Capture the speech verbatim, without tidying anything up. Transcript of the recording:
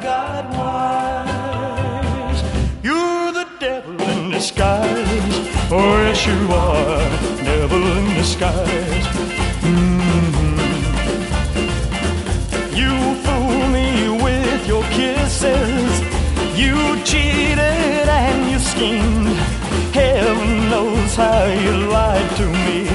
got wise. You're the devil in disguise. Oh, yes, you are, devil in disguise. Mm-hmm. You fool me with your kisses. You cheated and you schemed. Heaven knows how you lied to me.